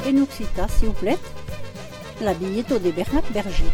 En occitan, s'il vous plaît, l'habilletto de Bernat Berger.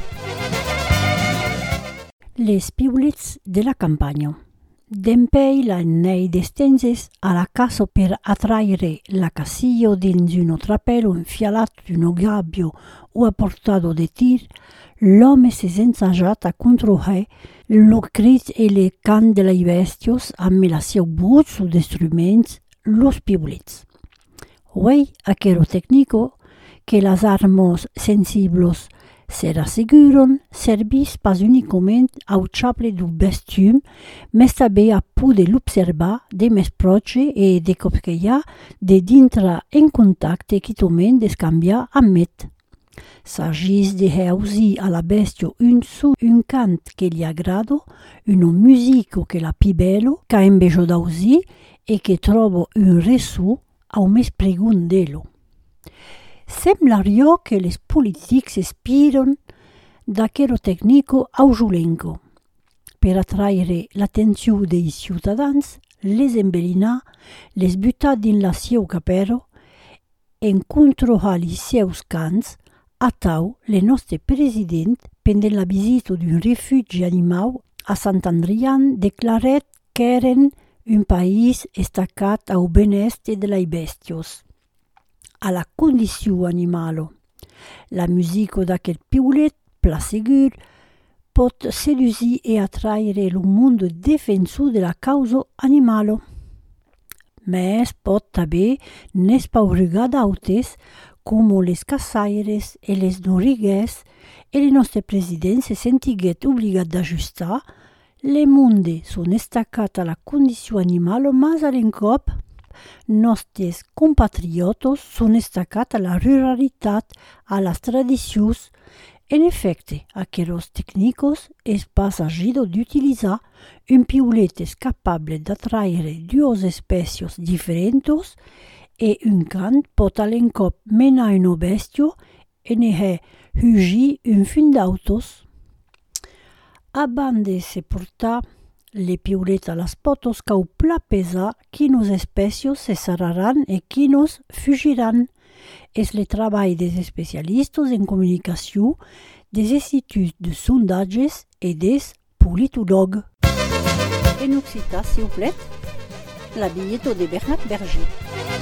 Les piulets de la campagna. Dempei la nei destenses alla casa per attrarre la cassillo dins uno trapello infialato d'uno gabbio o a portato de tir, l'uomo si ensaggiata contro lo crit e le can de la bestios amb la seu but su de struments, los piulets. Uei, aquero tecnico que las armos sensiblos se rasseguron servis pas unicament au chaple du bestium, mais també a poder l'observar de més proche e de cop que hi ha de dintre en contacte quitament d'escanviar amb. S'agis de reusir a la bestio un cant que li agrado, uno musico che la pi bello, ca embejo d'ausir e che trovo un resu au mes pregun d'elo. Semblario que les politics ispiron d'aquero tecnico aujulenco. Per attraire l'attenzione dei ciutadans, les embellinar, les butar din la seu capero, encontro ali seus cans, atau le nostre president, pendent la visita d'un refugi animau a Sant'Andrian, declaret qu'eren un país estacat au beneste de la bestios. A la condició animalo. La musica d'aquest piulet, pla segur, pot sedusir e attraire lo mondo defensor de la causa animalo. Mes pot també n'espaurigar d'autes, como les cassaires e les norigues, e le nostre president se sentiguet obligat d'ajustar, le monde son estacat a la condició animalo, mas a l'encop, nostres compatriotos son estacat a la ruralitat, a las tradicions. En efecte, aqueros tecnicos es pas agido d'utilizar un piulet capable d'attraire dues espècies diferentes e un can pot a l'encop menar un bestio e ne hugir un fin d'autos. A bande se portar le piulets a las potos cau pla pesa quinos espècies se sararan e quinos fugiran. Es le treball des especialistes en comunicació, des instituts de sondatges e des politologues. En occitan, s'il vous plaît, l'habilletto de Bernat Berger.